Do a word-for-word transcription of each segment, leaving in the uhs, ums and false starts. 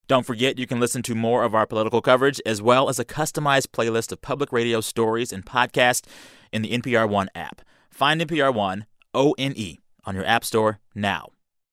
Don't forget, you can listen to more of our political coverage as well as a customized playlist of public radio stories and podcasts in the N P R One app. Find N P R One, O N E, on your app store now.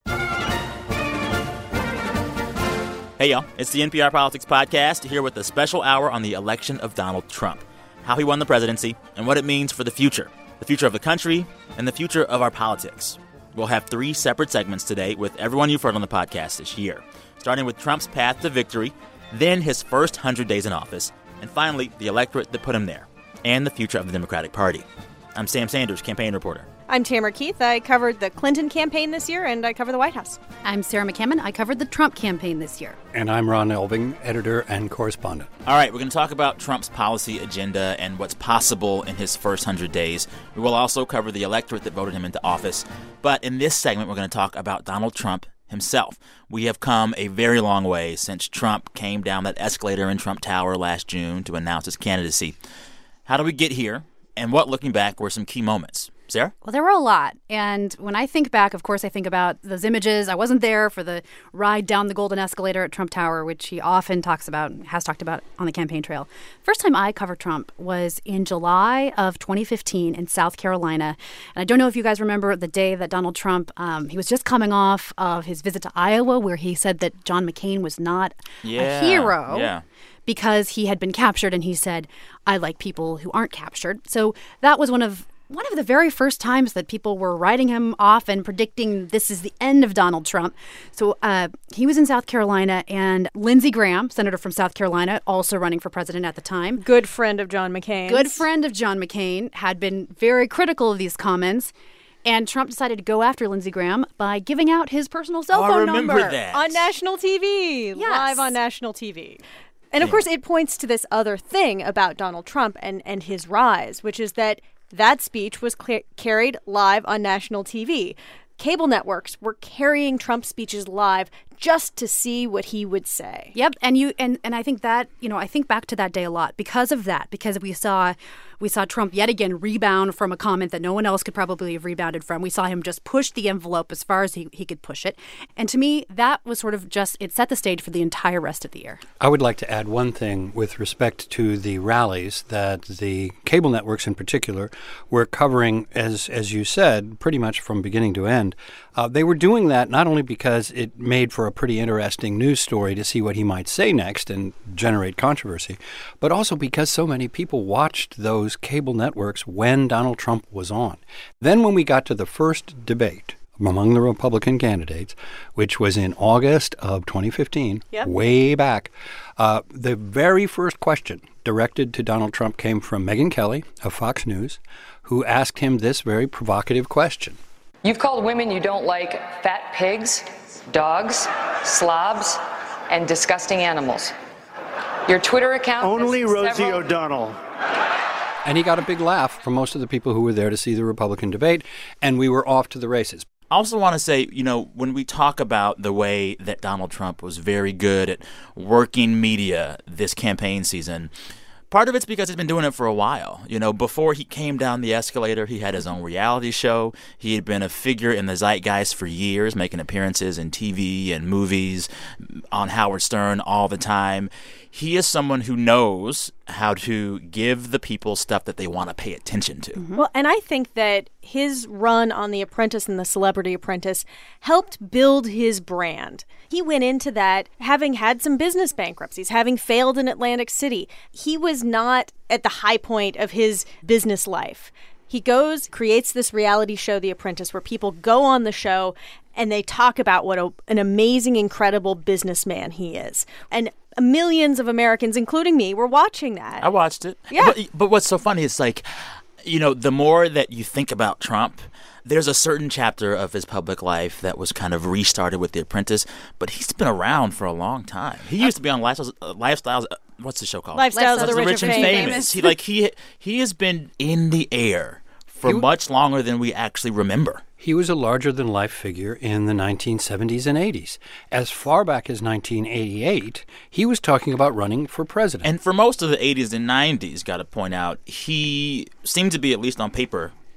Hey, y'all. It's the N P R Politics Podcast, here with a special hour on the election of Donald Trump, how he won the presidency, and what it means for the future, the future of the country, and the future of our politics. We'll have three separate segments today with everyone you've heard on the podcast this year, starting with Trump's path to victory, then his first one hundred days in office, and finally, the electorate that put him there, and the future of the Democratic Party. I'm Sam Sanders, campaign reporter. I'm Tamara Keith. I covered the Clinton campaign this year, and I cover the White House. I'm Sarah McCammon. I covered the Trump campaign this year. And I'm Ron Elving, editor and correspondent. All right, we're going to talk about Trump's policy agenda and what's possible in his first one hundred days. We will also cover the electorate that voted him into office. But in this segment, we're going to talk about Donald Trump himself. We have come a very long way since Trump came down that escalator in Trump Tower last June to announce his candidacy. How did we get here? And what, looking back, were some key moments? Sarah? Well, there were a lot. And when I think back, of course, I think about those images. I wasn't there for the ride down the golden escalator at Trump Tower, which he often talks about, has talked about on the campaign trail. First time I covered Trump was in July of twenty fifteen in South Carolina. And I don't know if you guys remember the day that Donald Trump, um, he was just coming off of his visit to Iowa, where he said that John McCain was not yeah, a hero. Yeah. Because he had been captured, and he said, I like people who aren't captured. So that was one of one of the very first times that people were writing him off and predicting this is the end of Donald Trump. So uh, he was in South Carolina, and Lindsey Graham, senator from South Carolina, also running for president at the time. Good friend of John McCain. Good friend of John McCain, had been very critical of these comments. And Trump decided to go after Lindsey Graham by giving out his personal cell oh, phone I remember number. that. On national T V. Yes. Live on national T V. And, of course, it points to this other thing about Donald Trump and, and his rise, which is that that speech was cl- carried live on national T V. Cable networks were carrying Trump's speeches live just to see what he would say. Yep, and you and, and I think that, you know, I think back to that day a lot because of that, because we saw we saw Trump yet again rebound from a comment that no one else could probably have rebounded from. We saw him just push the envelope as far as he, he could push it. And to me, that was sort of just, it set the stage for the entire rest of the year. I would like to add one thing with respect to the rallies that the cable networks in particular were covering, as as you said, pretty much from beginning to end. Uh, they were doing that not only because it made for a pretty interesting news story to see what he might say next and generate controversy, but also because so many people watched those cable networks when Donald Trump was on. Then when we got to the first debate among the Republican candidates, which was in August of twenty fifteen, yep. way back, uh, the very first question directed to Donald Trump came from Megyn Kelly of Fox News, who asked him this very provocative question. You've called women you don't like fat pigs, dogs, slobs, and disgusting animals. Your Twitter account... Only Rosie several- O'Donnell. And he got a big laugh from most of the people who were there to see the Republican debate, and we were off to the races. I also want to say, you know, when we talk about the way that Donald Trump was very good at working media this campaign season, part of it's because he's been doing it for a while. You know, before he came down the escalator, he had his own reality show. He had been a figure in the zeitgeist for years, making appearances in T V and movies, on Howard Stern all the time. He is someone who knows how to give the people stuff that they want to pay attention to. Mm-hmm. Well, and I think that his run on The Apprentice and The Celebrity Apprentice helped build his brand. He went into that having had some business bankruptcies, having failed in Atlantic City. He was not at the high point of his business life. He goes, creates this reality show, The Apprentice, where people go on the show and they talk about what a, an amazing, incredible businessman he is. And millions of Americans, including me, were watching that. I watched it. Yeah. But, but what's so funny is, like, you know, the more that you think about Trump, there's a certain chapter of his public life that was kind of restarted with The Apprentice, but he's been around for a long time. He used to be on Lifestyles. Uh, Lifestyles uh, what's the show called? Lifestyles of the Lifestyles Rich and Famous. He like he he has been in the air for He- much longer than we actually remember. He was a larger-than-life figure in the nineteen seventies and eighties. As far back as nineteen eighty-eight, he was talking about running for president. And for most of the eighties and nineties, got to point out, he seemed to be, at least on paper,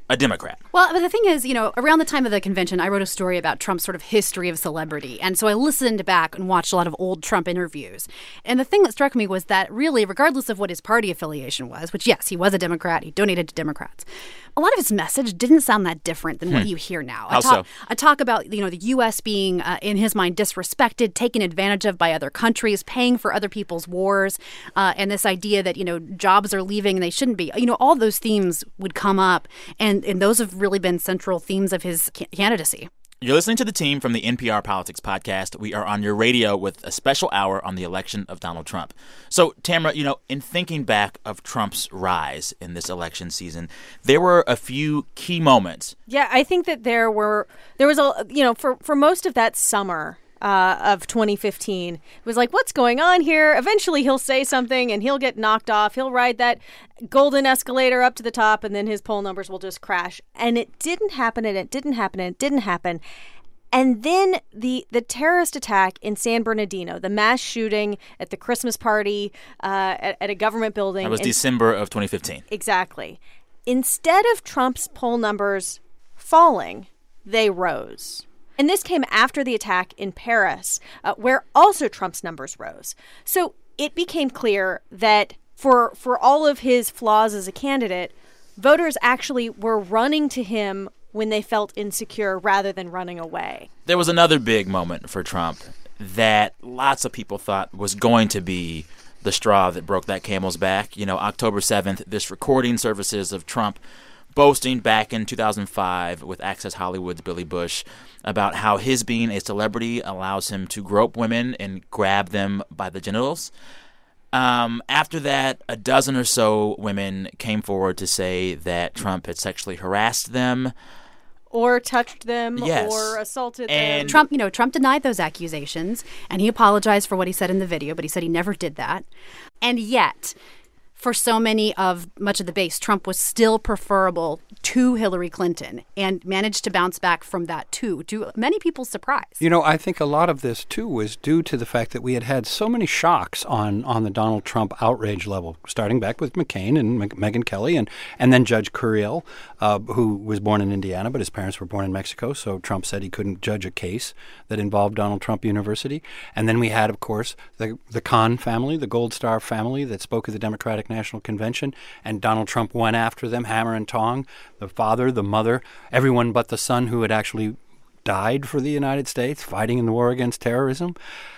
a Democrat. Well, but the thing is, you know, around the time of the convention, I wrote a story about Trump's sort of history of celebrity. And so I listened back and watched a lot of old Trump interviews. And the thing that struck me was that really, regardless of what his party affiliation was, which, yes, he was a Democrat, he donated to Democrats, a lot of his message didn't sound that different than hmm. what you hear now. How I talk, so? I talk about, you know, the U S being, uh, in his mind, disrespected, taken advantage of by other countries, paying for other people's wars, uh, and this idea that, you know, jobs are leaving and they shouldn't be. You know, all those themes would come up, and, and those have really been central themes of his candidacy. You're listening to The Team from the N P R Politics Podcast. We are on your radio with a special hour on the election of Donald Trump. So, Tamara, you know, in thinking back of Trump's rise in this election season, there were a few key moments. Yeah, I think that there were, there was a, you know, for, for most of that summer uh, of twenty fifteen, it was like, what's going on here? Eventually he'll say something and he'll get knocked off. He'll ride that golden escalator up to the top and then his poll numbers will just crash. And it didn't happen and it didn't happen and it didn't happen. And then the the terrorist attack in San Bernardino, the mass shooting at the Christmas party uh, at, at a government building. That was in, December of twenty fifteen. Exactly. Instead of Trump's poll numbers falling, they rose. And this came after the attack in Paris, uh, where also Trump's numbers rose. So it became clear that for for all of his flaws as a candidate, voters actually were running to him when they felt insecure rather than running away. There was another big moment for Trump that lots of people thought was going to be the straw that broke that camel's back. You know, October seventh, this recording services of Trump boasting back in two thousand five with Access Hollywood's Billy Bush about how his being a celebrity allows him to grope women and grab them by the genitals. Um, after that, a dozen or so women came forward to say that Trump had sexually harassed them. Or touched them, yes. or assaulted and them. Trump, you know, Trump denied those accusations, and he apologized for what he said in the video, but he said he never did that. And yet, for so many of much of the base, Trump was still preferable to Hillary Clinton and managed to bounce back from that, too, to many people's surprise. You know, I think a lot of this, too, was due to the fact that we had had so many shocks on, on the Donald Trump outrage level, starting back with McCain and M- Megyn Kelly and, and then Judge Curiel, uh, who was born in Indiana, but his parents were born in Mexico, so Trump said he couldn't judge a case that involved Donald Trump University. And then we had, of course, the, the Kahn family, the Gold Star family that spoke at the Democratic National Convention, and Donald Trump went after them, hammer and tong, the father, the mother, everyone but the son who had actually died for the United States, fighting in the war against terrorism.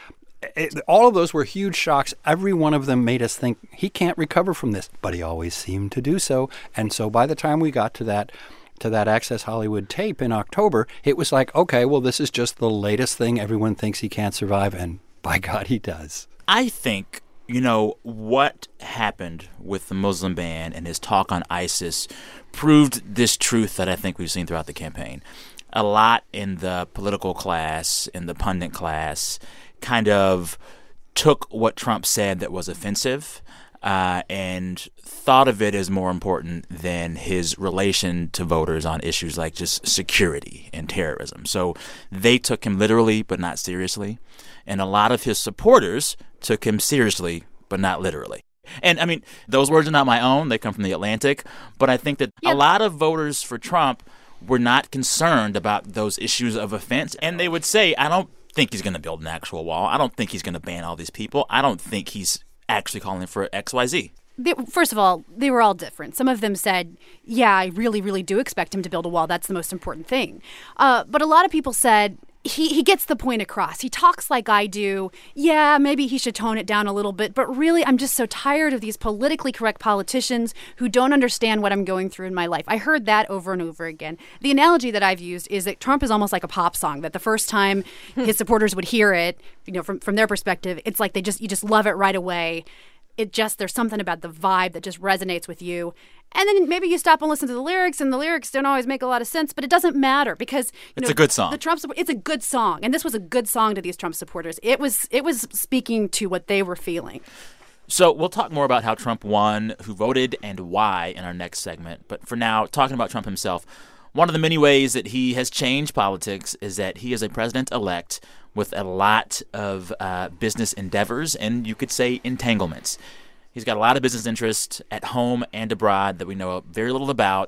It, all of those were huge shocks. Every one of them made us think he can't recover from this, but he always seemed to do so. And so by the time we got to that to that Access Hollywood tape in October, it was like, okay, well, this is just the latest thing. Everyone thinks he can't survive, and by God, he does. I think, you know, what happened with the Muslim ban and his talk on ISIS proved this truth that I think we've seen throughout the campaign. A lot in the political class, in the pundit class, kind of took what Trump said that was offensive uh, and thought of it as more important than his relation to voters on issues like just security and terrorism. So they took him literally but not seriously. And a lot of his supporters took him seriously but not literally. And, I mean, those words are not my own. They come from The Atlantic. But I think that yeah. a lot of voters for Trump were not concerned about those issues of offense. And they would say, I don't think he's going to build an actual wall. I don't think he's going to ban all these people. I don't think he's actually calling for X Y Z. They, first of all, they were all different. Some of them said, yeah, I really, really do expect him to build a wall. That's the most important thing. Uh, but a lot of people said, He he gets the point across. He talks like I do. Yeah, maybe he should tone it down a little bit. But really, I'm just so tired of these politically correct politicians who don't understand what I'm going through in my life. I heard that over and over again. The analogy that I've used is that Trump is almost like a pop song, that the first time his supporters would hear it, you know, from, from their perspective, it's like they just you just love it right away. It just, there's something about the vibe that just resonates with you. And then maybe you stop and listen to the lyrics, and the lyrics don't always make a lot of sense, but it doesn't matter because you it's know, a good song. The Trump, it's a good song, and this was a good song to these Trump supporters. It was, it was speaking to what they were feeling. So we'll talk more about how Trump won, who voted, and why in our next segment. But for now, talking about Trump himself, one of the many ways that he has changed politics is that he is a president-elect with a lot of uh, business endeavors and, you could say, entanglements. He's got a lot of business interests at home and abroad that we know very little about.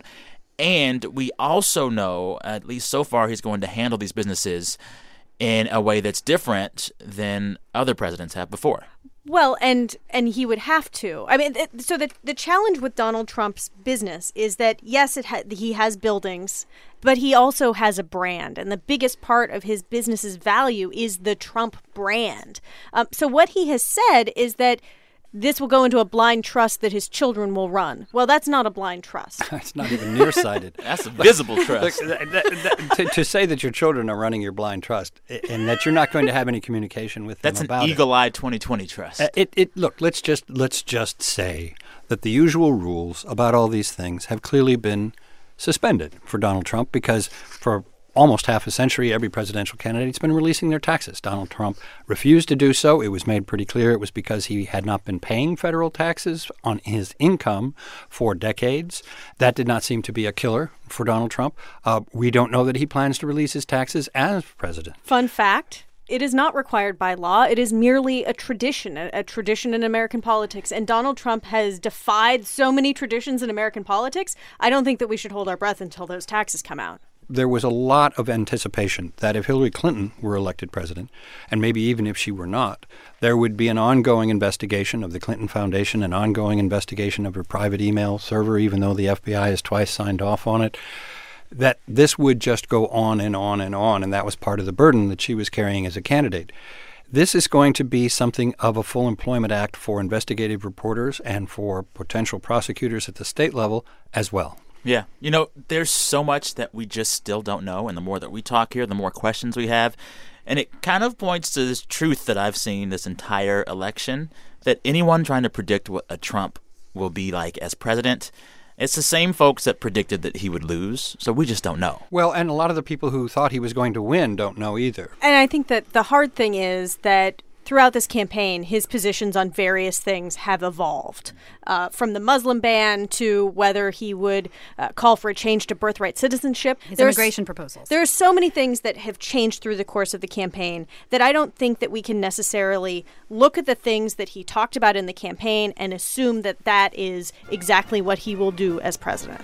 And we also know, at least so far, he's going to handle these businesses in a way that's different than other presidents have before. Well, and and he would have to. I mean, it, so the the challenge with Donald Trump's business is that, yes, it ha- he has buildings, but he also has a brand. And the biggest part of his business's value is the Trump brand. Um, so what he has said is that this will go into a blind trust that his children will run. Well, that's not a blind trust. It's not even nearsighted. That's a visible trust. Look, that, that, to, to say that your children are running your blind trust and that you're not going to have any communication with them That's about an it. eagle-eyed twenty twenty trust. Uh, It, it, look, let's just let's just say that the usual rules about all these things have clearly been suspended for Donald Trump because for almost half a century, every presidential candidate's been releasing their taxes. Donald Trump refused to do so. It was made pretty clear it was because he had not been paying federal taxes on his income for decades. That did not seem to be a killer for Donald Trump. Uh, we don't know that he plans to release his taxes as president. Fun fact. It is not required by law. It is merely a tradition, a, a tradition in American politics. And Donald Trump has defied so many traditions in American politics, I don't think that we should hold our breath until those taxes come out. There was a lot of anticipation that if Hillary Clinton were elected president, and maybe even if she were not, there would be an ongoing investigation of the Clinton Foundation, an ongoing investigation of her private email server, even though the F B I has twice signed off on it, that this would just go on and on and on, and that was part of the burden that she was carrying as a candidate. This is going to be something of a full employment act for investigative reporters and for potential prosecutors at the state level as well. Yeah. You know, there's so much that we just still don't know. And the more that we talk here, the more questions we have. And it kind of points to this truth that I've seen this entire election, that anyone trying to predict what a Trump will be like as president, it's the same folks that predicted that he would lose. So we just don't know. Well, and a lot of the people who thought he was going to win don't know either. And I think that the hard thing is that throughout this campaign, his positions on various things have evolved, uh, from the Muslim ban to whether he would uh, call for a change to birthright citizenship. His There's, immigration proposals. There are so many things that have changed through the course of the campaign that I don't think that we can necessarily look at the things that he talked about in the campaign and assume that that is exactly what he will do as president.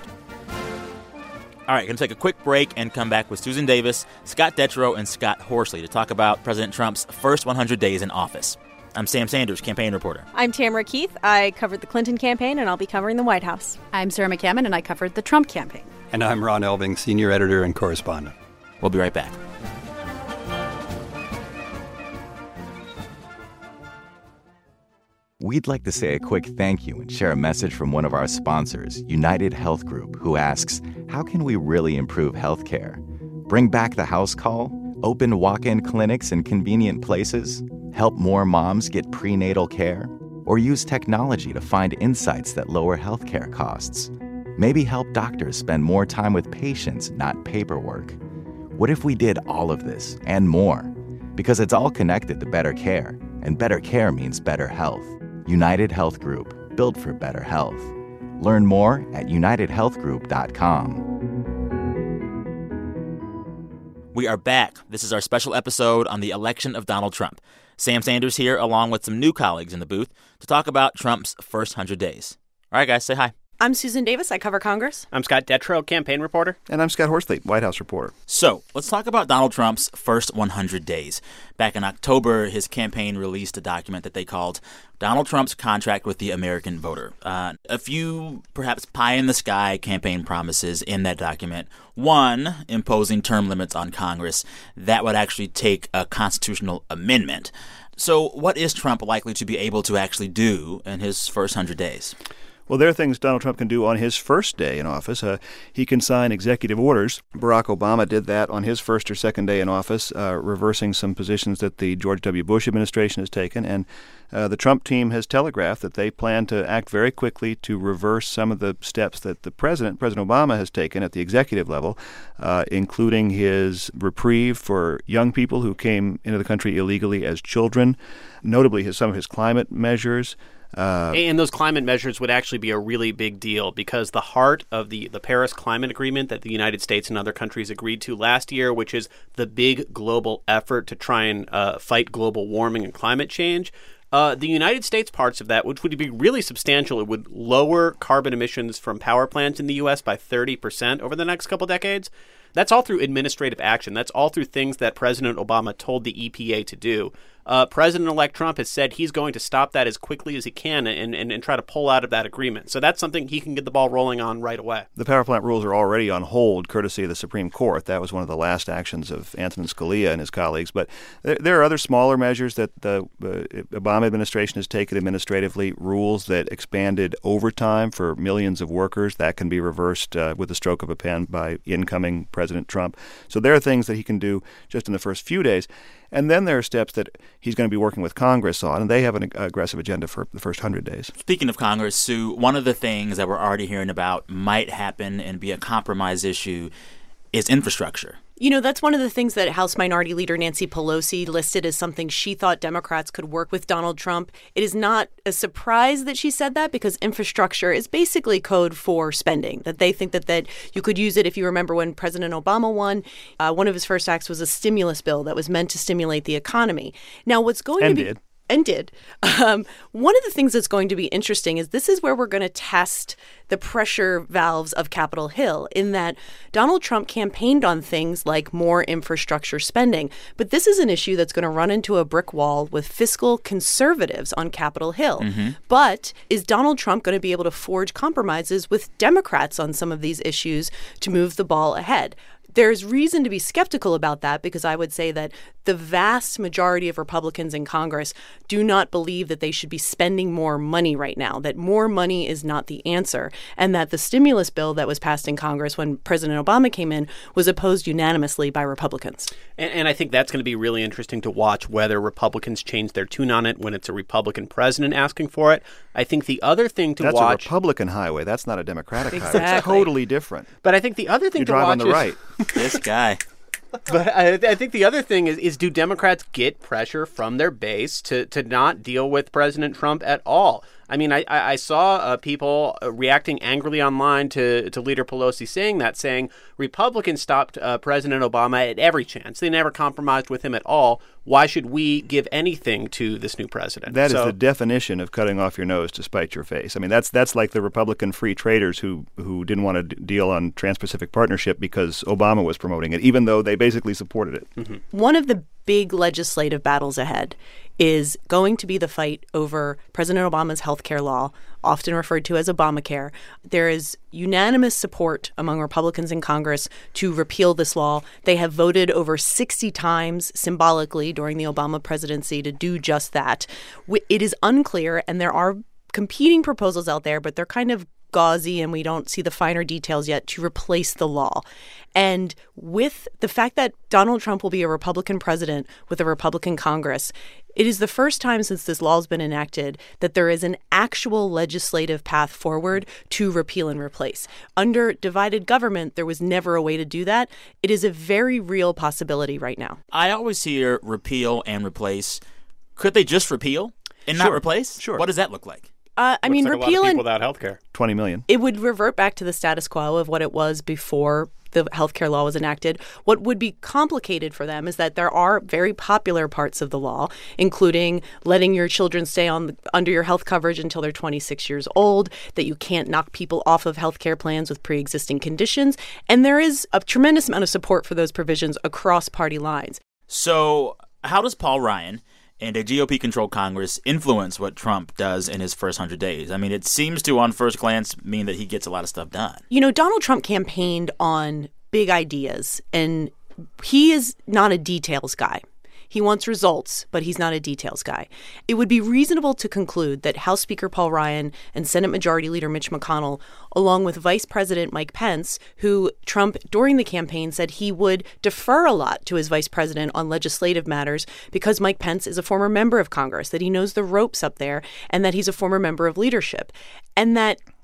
All right, going to take a quick break and come back with Susan Davis, Scott Detrow, and Scott Horsley to talk about President Trump's first one hundred days in office. I'm Sam Sanders, campaign reporter. I'm Tamara Keith. I covered the Clinton campaign, and I'll be covering the White House. I'm Sarah McCammon, and I covered the Trump campaign. And I'm Ron Elving, senior editor and correspondent. We'll be right back. We'd like to say a quick thank you and share a message from one of our sponsors, United Health Group, who asks, how can we really improve healthcare? Bring back the house call? Open walk-in clinics in convenient places? Help more moms get prenatal care? Or use technology to find insights that lower healthcare costs? Maybe help doctors spend more time with patients, not paperwork. What if we did all of this and more? Because it's all connected to better care, and better care means better health. United Health Group, built for better health. Learn more at united health group dot com. We are back. This is our special episode on the election of Donald Trump. Sam Sanders here, along with some new colleagues in the booth, to talk about Trump's first one hundred days. All right, guys, say hi. I'm Susan Davis. I cover Congress. I'm Scott Detrow, campaign reporter. And I'm Scott Horsley, White House reporter. So let's talk about Donald Trump's first one hundred days. Back in October, his campaign released a document that they called Donald Trump's Contract with the American Voter. Uh, a few, perhaps pie-in-the-sky campaign promises in that document. One, imposing term limits on Congress. That would actually take a constitutional amendment. So what is Trump likely to be able to actually do in his first one hundred days? Well, there are things Donald Trump can do on his first day in office. Uh, he can sign executive orders. Barack Obama did that on his first or second day in office, uh, reversing some positions that the George W. Bush administration has taken. And uh, the Trump team has telegraphed that they plan to act very quickly to reverse some of the steps that the president, President Obama, has taken at the executive level, uh, including his reprieve for young people who came into the country illegally as children, notably his, some of his climate measures. Uh, and those climate measures would actually be a really big deal because the heart of the, the Paris Climate Agreement that the United States and other countries agreed to last year, which is the big global effort to try and uh, fight global warming and climate change, Uh, the United States parts of that, which would be really substantial, it would lower carbon emissions from power plants in the U S by thirty percent over the next couple decades. That's all through administrative action. That's all through things that President Obama told the E P A to do. Uh, President-elect Trump has said he's going to stop that as quickly as he can and, and, and try to pull out of that agreement. So that's something he can get the ball rolling on right away. The power plant rules are already on hold, courtesy of the Supreme Court. That was one of the last actions of Antonin Scalia and his colleagues. But there, there are other smaller measures that the uh, Obama administration has taken administratively, rules that expanded overtime for millions of workers. That can be reversed uh, with the stroke of a pen by incoming President Trump. So there are things that he can do just in the first few days. And then there are steps that he's going to be working with Congress on, and they have an aggressive agenda for the first one hundred days. Speaking of Congress, Sue, one of the things that we're already hearing about might happen and be a compromise issue is infrastructure. You know, that's one of the things that House Minority Leader Nancy Pelosi listed as something she thought Democrats could work with Donald Trump. It is not a surprise that she said that because infrastructure is basically code for spending, that they think that, that you could use it. If you remember when President Obama won, uh, one of his first acts was a stimulus bill that was meant to stimulate the economy. Now, what's going and to be... Did. And did. Um, one of the things that's going to be interesting is this is where we're going to test the pressure valves of Capitol Hill, in that Donald Trump campaigned on things like more infrastructure spending. But this is an issue that's going to run into a brick wall with fiscal conservatives on Capitol Hill. Mm-hmm. But is Donald Trump going to be able to forge compromises with Democrats on some of these issues to move the ball ahead? There's reason to be skeptical about that because I would say that the vast majority of Republicans in Congress do not believe that they should be spending more money right now, that more money is not the answer, and that the stimulus bill that was passed in Congress when President Obama came in was opposed unanimously by Republicans. And, and I think that's going to be really interesting to watch whether Republicans change their tune on it when it's a Republican president asking for it. I think the other thing to that's watch... That's a Republican highway. That's not a Democratic exactly. highway. It's totally different. But I think the other thing you to drive watch on the is... right. This guy. But I, I think the other thing is, is do Democrats get pressure from their base to, to not deal with President Trump at all? I mean, I, I saw uh, people reacting angrily online to, to Leader Pelosi saying that, saying Republicans stopped uh, President Obama at every chance. They never compromised with him at all. Why should we give anything to this new president? That so, is the definition of cutting off your nose to spite your face. I mean, that's that's like the Republican free traders who, who didn't want to d- deal on Trans-Pacific Partnership because Obama was promoting it, even though they basically supported it. Mm-hmm. One of the big legislative battles ahead is going to be the fight over President Obama's health care law, often referred to as Obamacare. There is unanimous support among Republicans in Congress to repeal this law. They have voted over sixty times symbolically during the Obama presidency to do just that. It is unclear, and there are competing proposals out there, but they're kind of gauzy and we don't see the finer details yet, to replace the law. And with the fact that Donald Trump will be a Republican president with a Republican Congress, it is the first time since this law has been enacted that there is an actual legislative path forward to repeal and replace. Under divided government, there was never a way to do that. It is a very real possibility right now. I always hear repeal and replace. Could they just repeal and not Sure. replace? Sure. What does that look like? Uh, I mean, looks like repeal a lot of and people without health care. twenty million. It would revert back to the status quo of what it was before the healthcare law was enacted. What would be complicated for them is that there are very popular parts of the law, including letting your children stay on the, under your health coverage until they're twenty-six years old, that you can't knock people off of healthcare plans with pre-existing conditions. And there is a tremendous amount of support for those provisions across party lines. So how does Paul Ryan and a G O P-controlled Congress influence what Trump does in his first one hundred days? I mean, it seems to, on first glance, mean that he gets a lot of stuff done. You know, Donald Trump campaigned on big ideas, and he is not a details guy. He wants results, but he's not a details guy. It would be reasonable to conclude that House Speaker Paul Ryan and Senate Majority Leader Mitch McConnell, along with Vice President Mike Pence, who Trump during the campaign said he would defer a lot to his vice president on legislative matters because Mike Pence is a former member of Congress, that he knows the ropes up there, and that he's a former member of leadership, and that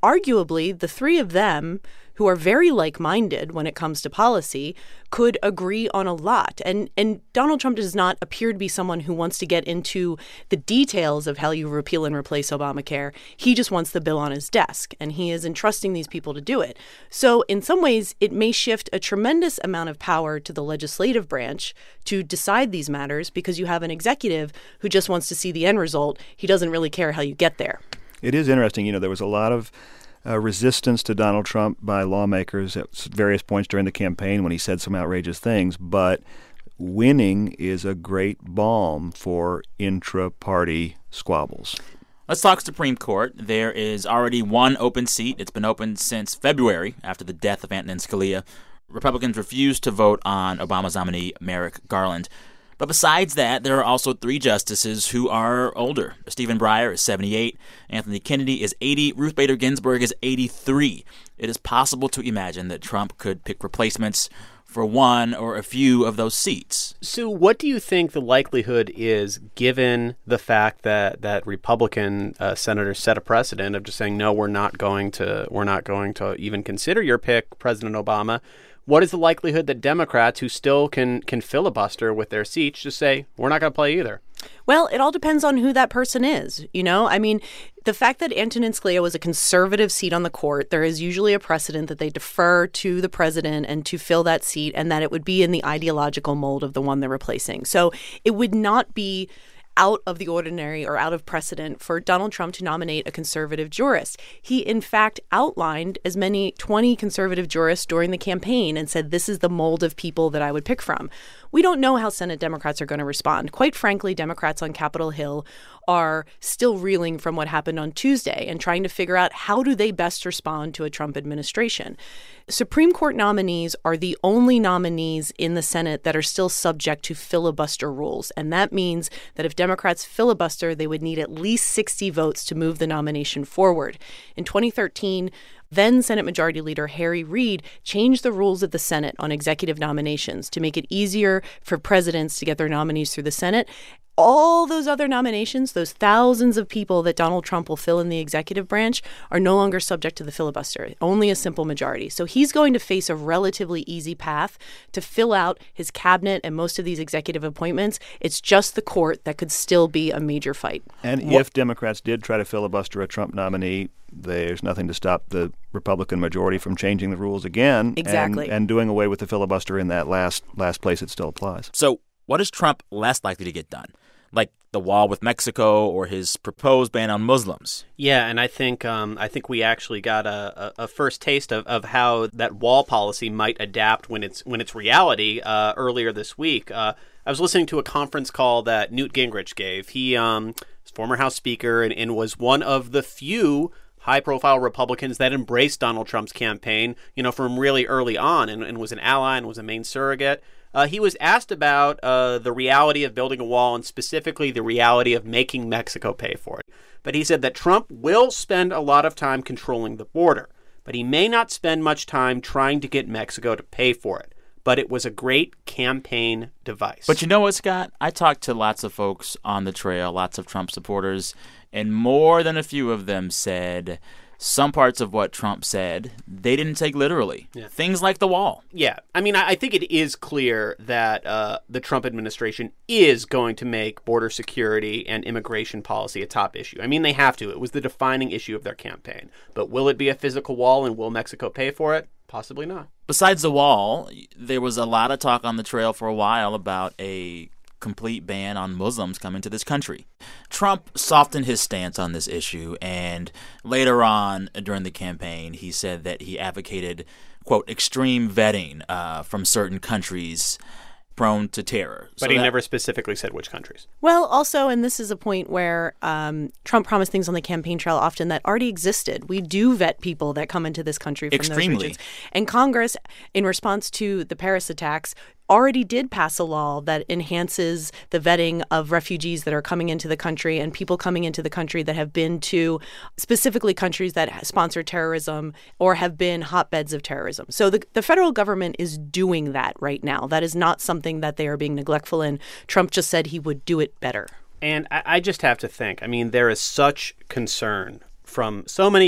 arguably, the three of them, who are very like-minded when it comes to policy, could agree on a lot. And and Donald Trump does not appear to be someone who wants to get into the details of how you repeal and replace Obamacare. He just wants the bill on his desk, and he is entrusting these people to do it. So in some ways, it may shift a tremendous amount of power to the legislative branch to decide these matters, because you have an executive who just wants to see the end result. He doesn't really care how you get there. It is interesting. You know, there was a lot of Uh, resistance to Donald Trump by lawmakers at various points during the campaign when he said some outrageous things, but winning is a great balm for intra-party squabbles. Let's talk Supreme Court. There is already one open seat. It's been open since February after the death of Antonin Scalia. Republicans refused to vote on Obama's nominee, Merrick Garland. But besides that, there are also three justices who are older. Stephen Breyer is seventy-eight, Anthony Kennedy is eighty, Ruth Bader Ginsburg is eighty-three. It is possible to imagine that Trump could pick replacements for one or a few of those seats. Sue, what do you think the likelihood is, given the fact that that Republican uh, senators set a precedent of just saying, no, we're not going to we're not going to even consider your pick, President Obama? What is the likelihood that Democrats who still can can filibuster with their seats just say, we're not going to play either? Well, it all depends on who that person is. You know, I mean, the fact that Antonin Scalia was a conservative seat on the court, there is usually a precedent that they defer to the president and to fill that seat, and that it would be in the ideological mold of the one they're replacing. So it would not be out of the ordinary or out of precedent for Donald Trump to nominate a conservative jurist. He, in fact, outlined as many twenty conservative jurists during the campaign and said, this is the mold of people that I would pick from. We don't know how Senate Democrats are going to respond. Quite frankly, Democrats on Capitol Hill are still reeling from what happened on Tuesday and trying to figure out how do they best respond to a Trump administration. Supreme Court nominees are the only nominees in the Senate that are still subject to filibuster rules. And that means that if Democrats filibuster, they would need at least sixty votes to move the nomination forward. In twenty thirteen, then Senate Majority Leader Harry Reid changed the rules of the Senate on executive nominations to make it easier for presidents to get their nominees through the Senate. All those other nominations, those thousands of people that Donald Trump will fill in the executive branch, are no longer subject to the filibuster, only a simple majority. So he's going to face a relatively easy path to fill out his cabinet and most of these executive appointments. It's just the court that could still be a major fight. And what? If Democrats did try to filibuster a Trump nominee, there's nothing to stop the Republican majority from changing the rules again. Exactly. And, and doing away with the filibuster in that last last place it still applies. So what is Trump less likely to get done? Like the wall with Mexico or his proposed ban on Muslims? Yeah, and I think um, I think we actually got a, a, a first taste of, of how that wall policy might adapt when it's when it's reality uh, earlier this week. Uh, I was listening to a conference call that Newt Gingrich gave. He um, was former House Speaker and, and was one of the few high-profile Republicans that embraced Donald Trump's campaign, you know, from really early on, and, and was an ally and was a main surrogate. Uh, he was asked about uh, the reality of building a wall and specifically the reality of making Mexico pay for it. But he said that Trump will spend a lot of time controlling the border, but he may not spend much time trying to get Mexico to pay for it. But it was a great campaign device. But you know what, Scott? I talked to lots of folks on the trail, lots of Trump supporters, and more than a few of them said some parts of what Trump said, they didn't take literally. Yeah. Things like the wall. Yeah. I mean, I think it is clear that uh, the Trump administration is going to make border security and immigration policy a top issue. I mean, they have to. It was the defining issue of their campaign. But will it be a physical wall, and will Mexico pay for it? Possibly not. Besides the wall, there was a lot of talk on the trail for a while about a complete ban on Muslims coming to this country. Trump softened his stance on this issue, and later on during the campaign, he said that he advocated, quote, extreme vetting uh, from certain countries prone to terror. But so he that, never specifically said which countries. Well, also, and this is a point where um, Trump promised things on the campaign trail often that already existed. We do vet people that come into this country from Extremely. those regions. And Congress, in response to the Paris attacks, already did pass a law that enhances the vetting of refugees that are coming into the country and people coming into the country that have been to specifically countries that sponsor terrorism or have been hotbeds of terrorism. So the, the federal government is doing that right now. That is not something that they are being neglectful in. Trump just said he would do it better. And I, I just have to think, I mean, there is such concern from so many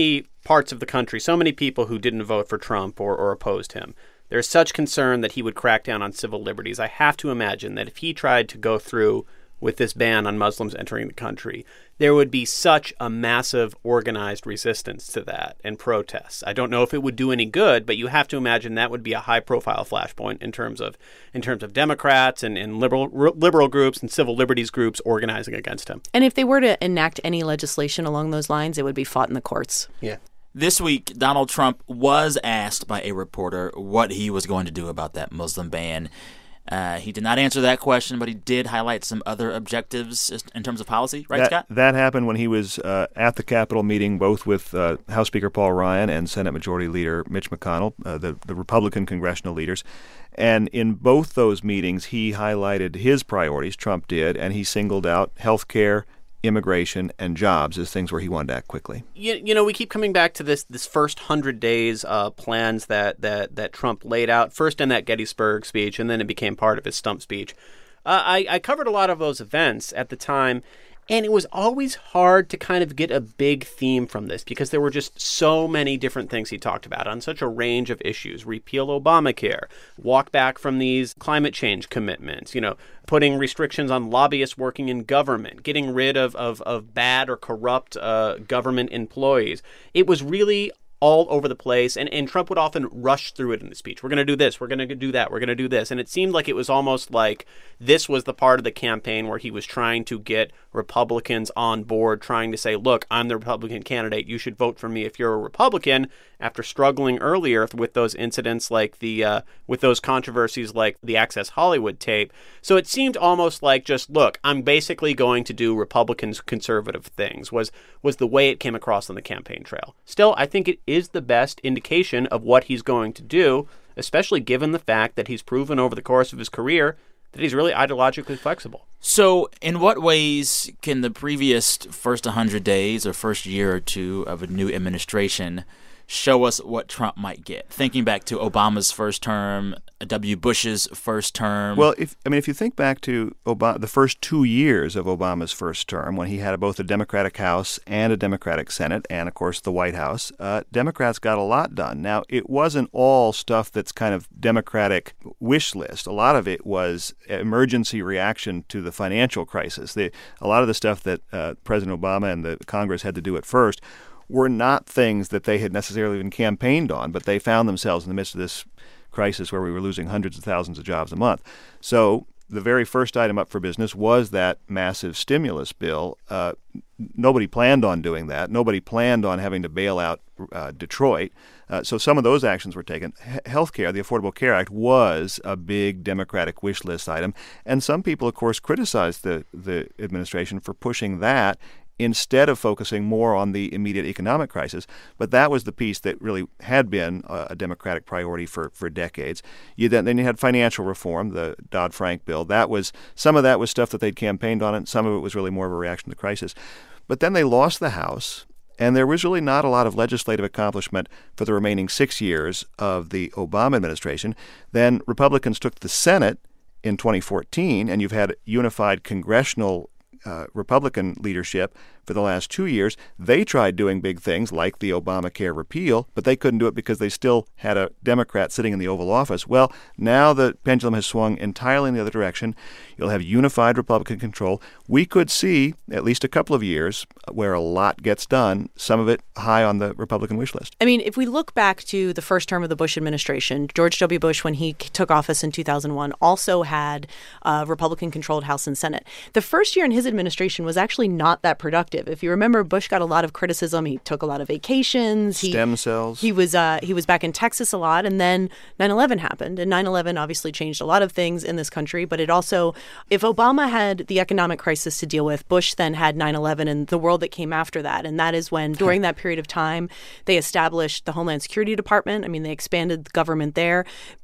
parts of the country, so many people who didn't vote for Trump or, or opposed him. There's such concern that he would crack down on civil liberties. I have to imagine that if he tried to go through with this ban on Muslims entering the country, there would be such a massive organized resistance to that and protests. I don't know if it would do any good, but you have to imagine that would be a high-profile flashpoint in terms of in terms of Democrats and, and liberal liberal groups and civil liberties groups organizing against him. And if they were to enact any legislation along those lines, it would be fought in the courts. Yeah. This week, Donald Trump was asked by a reporter what he was going to do about that Muslim ban. Uh, he did not answer that question, but he did highlight some other objectives in terms of policy. Right, that, Scott? That happened when he was uh, at the Capitol meeting both with uh, House Speaker Paul Ryan and Senate Majority Leader Mitch McConnell, uh, the, the Republican congressional leaders. And in both those meetings, he highlighted his priorities, Trump did, and he singled out health care, immigration, and jobs as things where he wanted to act quickly. You, you know, we keep coming back to this this first hundred days uh, plans that, that that Trump laid out, first in that Gettysburg speech, and then it became part of his stump speech. Uh, I, I covered a lot of those events at the time, and it was always hard to kind of get a big theme from this because there were just so many different things he talked about on such a range of issues. Repeal Obamacare, walk back from these climate change commitments, you know, putting restrictions on lobbyists working in government, getting rid of, of, of bad or corrupt uh, government employees. It was really all over the place, and, and Trump would often rush through it in the speech. We're going to do this, we're going to do that, we're going to do this. And it seemed like it was almost like this was the part of the campaign where he was trying to get Republicans on board, trying to say, look, I'm the Republican candidate, you should vote for me if you're a Republican, after struggling earlier with those incidents like the, uh, with those controversies like the Access Hollywood tape. So it seemed almost like just, look, I'm basically going to do Republicans' conservative things, was, was the way it came across on the campaign trail. Still, I think it is the best indication of what he's going to do, especially given the fact that he's proven over the course of his career that he's really ideologically flexible. So in what ways can the previous first one hundred days or first year or two of a new administration show us what Trump might get? Thinking back to Obama's first term, W. Bush's first term. Well, if I mean, if you think back to Obama, the first two years of Obama's first term, when he had both a Democratic House and a Democratic Senate, and of course the White House, uh, Democrats got a lot done. Now, it wasn't all stuff that's kind of Democratic wish list. A lot of it was emergency reaction to the financial crisis. The, a lot of the stuff that uh, President Obama and the Congress had to do at first were not things that they had necessarily been campaigned on, but they found themselves in the midst of this crisis where we were losing hundreds of thousands of jobs a month. So the very first item up for business was that massive stimulus bill. Uh, nobody planned on doing that. Nobody planned on having to bail out uh, Detroit. Uh, so some of those actions were taken. H- healthcare, the Affordable Care Act, was a big Democratic wish list item. And some people, of course, criticized the, the administration for pushing that instead of focusing more on the immediate economic crisis. But that was the piece that really had been a Democratic priority for, for decades. You then, then you had financial reform, the Dodd-Frank bill. That was some of that was stuff that they'd campaigned on, and some of it was really more of a reaction to the crisis. But then they lost the House, and there was really not a lot of legislative accomplishment for the remaining six years of the Obama administration. Then Republicans took the Senate in twenty fourteen, and you've had unified congressional Uh, Republican leadership for the last two years. They tried doing big things like the Obamacare repeal, but they couldn't do it because they still had a Democrat sitting in the Oval Office. Well, now the pendulum has swung entirely in the other direction. You'll have unified Republican control. We could see at least a couple of years where a lot gets done, some of it high on the Republican wish list. I mean, if we look back to the first term of the Bush administration, George W. Bush, when he took office in two thousand one, also had a Republican-controlled House and Senate. The first year in his administration was actually not that productive. If you remember, Bush got a lot of criticism. He took a lot of vacations. He, Stem cells. He was uh, he was back in Texas a lot, and then nine eleven happened. And nine eleven obviously changed a lot of things in this country, but it also, if Obama had the economic crisis to deal with, Bush then had nine eleven and the world that came after that. And that is when, during that period of time, they established the Homeland Security Department. I mean, they expanded the government there. But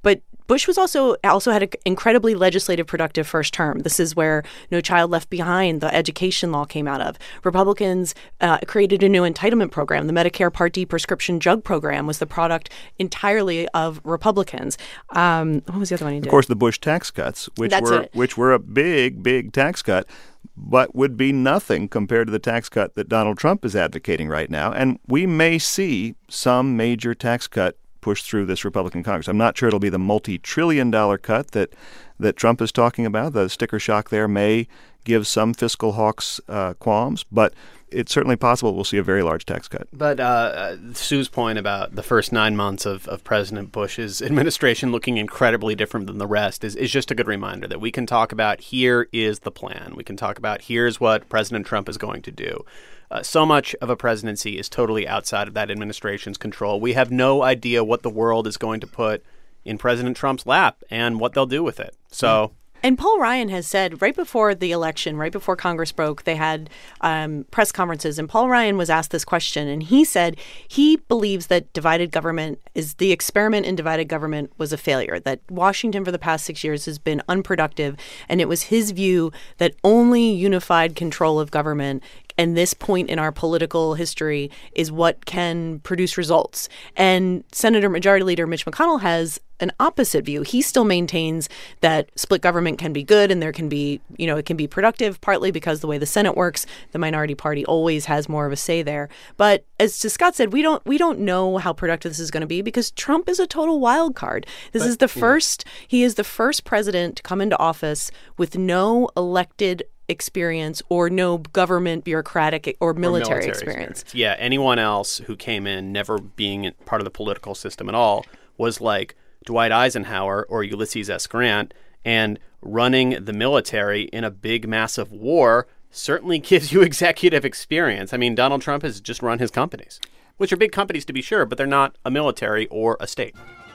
Bush was also also had an incredibly legislative productive first term. This is where No Child Left Behind, the education law, came out of. Republicans uh, created a new entitlement program. The Medicare Part D prescription drug program was the product entirely of Republicans. Um, what was the other one he did? Of course, the Bush tax cuts, which That's were it. which were a big, big tax cut, but would be nothing compared to the tax cut that Donald Trump is advocating right now. And we may see some major tax cut pushed through this Republican Congress. I'm not sure it'll be the multi-trillion dollar cut that that Trump is talking about. The sticker shock there may give some fiscal hawks uh, qualms, but it's certainly possible we'll see a very large tax cut. But uh, Sue's point about the first nine months of, of President Bush's administration looking incredibly different than the rest is, is just a good reminder that we can talk about here is the plan. We can talk about here's what President Trump is going to do. Uh, so much of a presidency is totally outside of that administration's control. We have no idea what the world is going to put in President Trump's lap and what they'll do with it. So... And Paul Ryan has said right before the election, right before Congress broke, they had um, press conferences, and Paul Ryan was asked this question, and he said he believes that divided government is the experiment in divided government was a failure, that Washington for the past six years has been unproductive, and it was his view that only unified control of government and this point in our political history is what can produce results. And Senator Majority Leader Mitch McConnell has an opposite view. He still maintains that split government can be good and there can be, you know, it can be productive, partly because the way the Senate works, the minority party always has more of a say there. But as Scott said, we don't we don't know how productive this is going to be because Trump is a total wild card. This but, is the yeah. first, he is the first president to come into office with no elected experience or no government bureaucratic or military, or military experience. experience. Yeah, anyone else who came in never being part of the political system at all was like Dwight Eisenhower or Ulysses S. Grant, and running the military in a big, massive war certainly gives you executive experience. I mean, Donald Trump has just run his companies, which are big companies to be sure, but they're not a military or a state.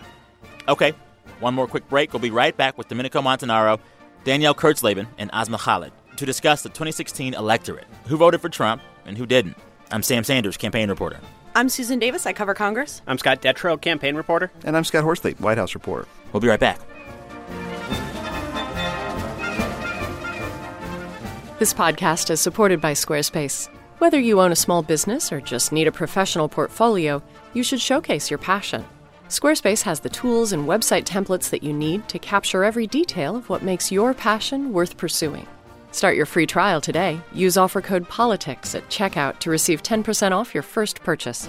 Okay, one more quick break. We'll be right back with Domenico Montanaro, Danielle Kurtzleben, and Asma Khalid to discuss the twenty sixteen electorate, who voted for Trump and who didn't. I'm Sam Sanders, campaign reporter. I'm Susan Davis. I cover Congress. I'm Scott Detrow, campaign reporter. And I'm Scott Horsley, White House reporter. We'll be right back. This podcast is supported by Squarespace. Whether you own a small business or just need a professional portfolio, you should showcase your passion. Squarespace has the tools and website templates that you need to capture every detail of what makes your passion worth pursuing. Start your free trial today. Use offer code POLITICS at checkout to receive ten percent off your first purchase.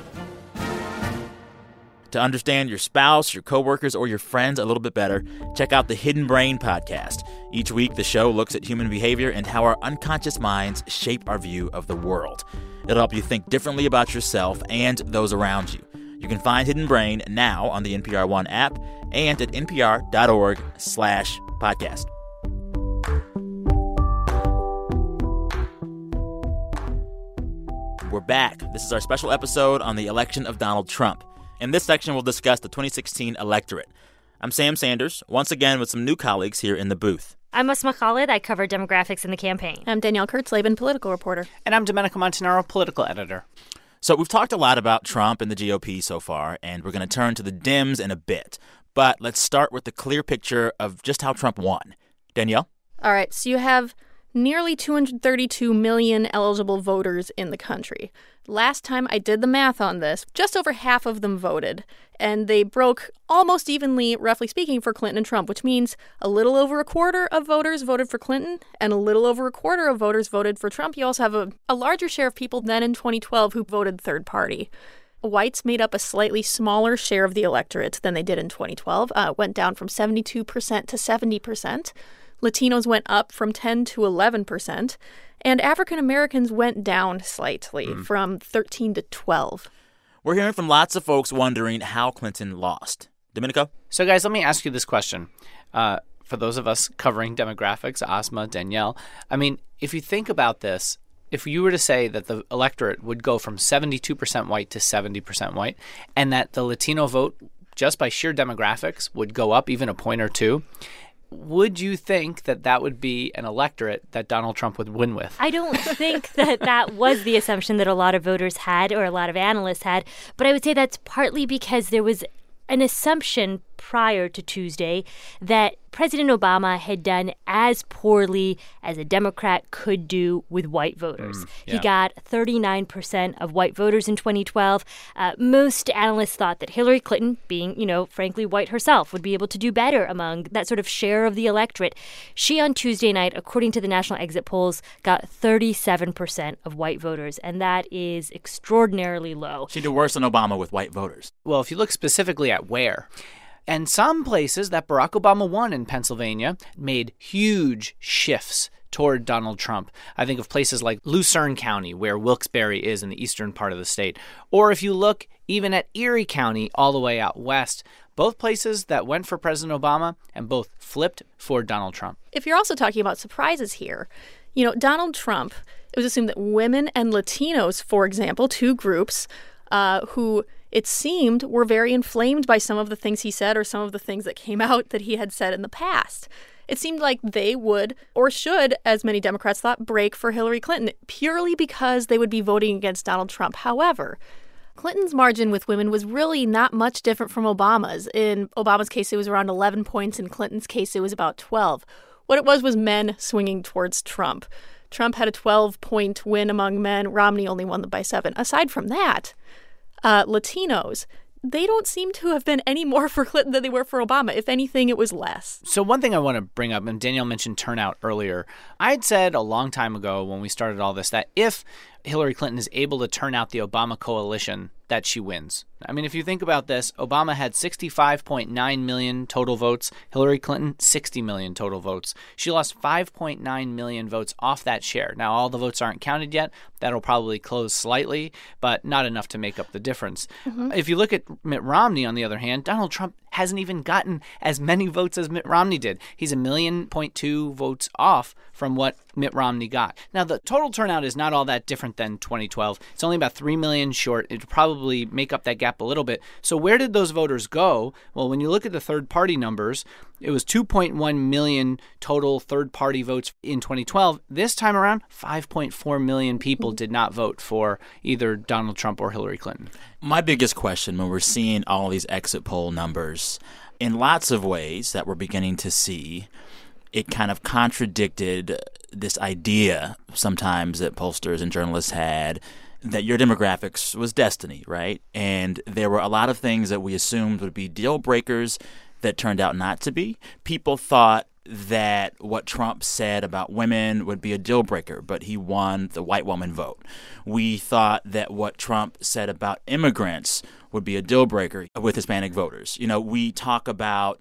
To understand your spouse, your coworkers, or your friends a little bit better, check out the Hidden Brain podcast. Each week, the show looks at human behavior and how our unconscious minds shape our view of the world. It'll help you think differently about yourself and those around you. You can find Hidden Brain now on the N P R One app and at npr.org slash podcast. We're back. This is our special episode on the election of Donald Trump. In this section, we'll discuss the twenty sixteen electorate. I'm Sam Sanders, once again with some new colleagues here in the booth. I'm Asma Khalid. I cover demographics in the campaign. I'm Danielle Kurtzleben, political reporter. And I'm Domenico Montanaro, political editor. So we've talked a lot about Trump and the G O P so far, and we're going to turn to the Dems in a bit. But let's start with the clear picture of just how Trump won. Danielle? All right, so you have nearly two hundred thirty-two million eligible voters in the country. Last time I did the math on this, just over half of them voted, and they broke almost evenly, roughly speaking, for Clinton and Trump, which means a little over a quarter of voters voted for Clinton and a little over a quarter of voters voted for Trump. You also have a, a larger share of people than in twenty twelve who voted third party. Whites made up a slightly smaller share of the electorate than they did in twenty twelve. Uh, went down from seventy-two percent to seventy percent. Latinos went up from ten to eleven percent, and African Americans went down slightly mm. from thirteen to twelve. We're hearing from lots of folks wondering how Clinton lost. Domenico? So, guys, let me ask you this question. Uh, for those of us covering demographics, Asma, Danielle, I mean, if you think about this, if you were to say that the electorate would go from seventy-two percent white to seventy percent white, and that the Latino vote, just by sheer demographics, would go up even a point or two, would you think that that would be an electorate that Donald Trump would win with? I don't think that that was the assumption that a lot of voters had or a lot of analysts had, but I would say that's partly because there was an assumption prior to Tuesday that President Obama had done as poorly as a Democrat could do with white voters. Mm, yeah. He got thirty-nine percent of white voters in twenty twelve. Uh, most analysts thought that Hillary Clinton, being, you know, frankly white herself, would be able to do better among that sort of share of the electorate. She, on Tuesday night, according to the national exit polls, got thirty-seven percent of white voters, and that is extraordinarily low. She did worse than Obama with white voters. Well, if you look specifically at where, and some places that Barack Obama won in Pennsylvania made huge shifts toward Donald Trump. I think of places like Lucerne County, where Wilkes-Barre is in the eastern part of the state. Or if you look even at Erie County all the way out west, both places that went for President Obama and both flipped for Donald Trump. If you're also talking about surprises here, you know, Donald Trump, it was assumed that women and Latinos, for example, two groups uh, who it seemed were very inflamed by some of the things he said or some of the things that came out that he had said in the past. It seemed like they would, or should, as many Democrats thought, break for Hillary Clinton purely because they would be voting against Donald Trump. However, Clinton's margin with women was really not much different from Obama's. In Obama's case, it was around eleven points. In Clinton's case, it was about twelve. What it was was men swinging towards Trump. Trump had a twelve-point win among men. Romney only won by seven. Aside from that, uh, Latinos, they don't seem to have been any more for Clinton than they were for Obama. If anything, it was less. So one thing I want to bring up, and Danielle mentioned turnout earlier. I had said a long time ago when we started all this that if Hillary Clinton is able to turn out the Obama coalition, that she wins. I mean, if you think about this, Obama had sixty-five point nine million total votes. Hillary Clinton, sixty million total votes. She lost five point nine million votes off that share. Now, all the votes aren't counted yet. That'll probably close slightly, but not enough to make up the difference. Mm-hmm. If you look at Mitt Romney, on the other hand, Donald Trump hasn't even gotten as many votes as Mitt Romney did. He's a million point two votes off from what Mitt Romney got. Now, the total turnout is not all that different than twenty twelve. It's only about three million short. It'd probably make up that gap a little bit. So where did those voters go? Well, when you look at the third-party numbers, it was two point one million total third-party votes in twenty twelve. This time around, five point four million people did not vote for either Donald Trump or Hillary Clinton. My biggest question when we're seeing all these exit poll numbers, in lots of ways that we're beginning to see, it kind of contradicted this idea sometimes that pollsters and journalists had that your demographics was destiny, right? And there were a lot of things that we assumed would be deal breakers that turned out not to be. People thought that what Trump said about women would be a deal breaker, but he won the white woman vote. We thought that what Trump said about immigrants would be a deal breaker with Hispanic voters. You know, we talk about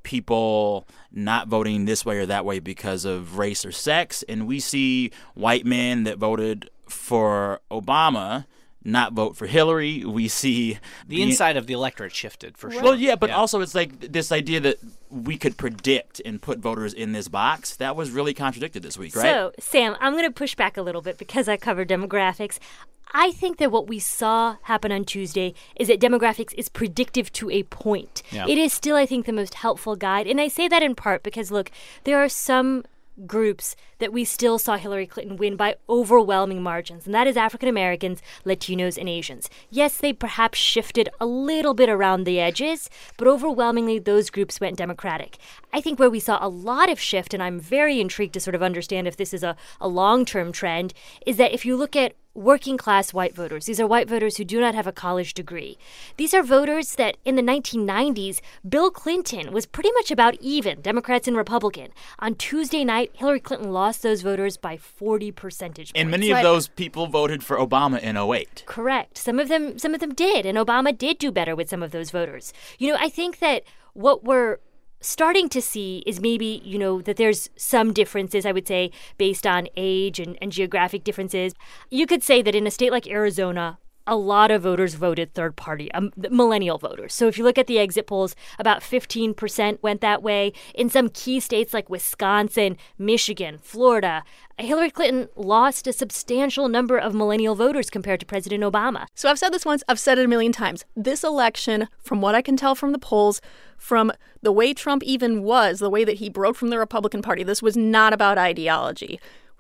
people not voting this way or that way because of race or sex, and we see white men that voted for Obama not vote for Hillary. We see the, the inside of the electorate shifted for sure. Well, yeah, but yeah. also it's like this idea that we could predict and put voters in this box. That was really contradicted this week, right? So, Sam, I'm going to push back a little bit because I cover demographics. I think that what we saw happen on Tuesday is that demographics is predictive to a point. Yeah. It is still, I think, the most helpful guide. And I say that in part because, look, there are some groups that we still saw Hillary Clinton win by overwhelming margins, and that is African Americans, Latinos, and Asians. Yes, they perhaps shifted a little bit around the edges, but overwhelmingly those groups went Democratic. I think where we saw a lot of shift, and I'm very intrigued to sort of understand if this is a, a long-term trend, is that if you look at working class white voters. These are white voters who do not have a college degree. These are voters that in the nineteen nineties, Bill Clinton was pretty much about even, Democrats and Republican. On Tuesday night, Hillary Clinton lost those voters by forty percentage points. And many of those people voted for Obama in oh eight. Correct. Some of them some of them did, and Obama did do better with some of those voters. You know, I think that what we're starting to see is maybe, you know, that there's some differences, I would say, based on age and, and geographic differences. You could say that in a state like Arizona, a lot of voters voted third party, um, millennial voters. So if you look at the exit polls, about fifteen percent went that way. In some key states like Wisconsin, Michigan, Florida, Hillary Clinton lost a substantial number of millennial voters compared to President Obama. So I've said this once, I've said it a million times. This election, from what I can tell from the polls, from the way Trump even was, the way that he broke from the Republican Party, this was not about ideology.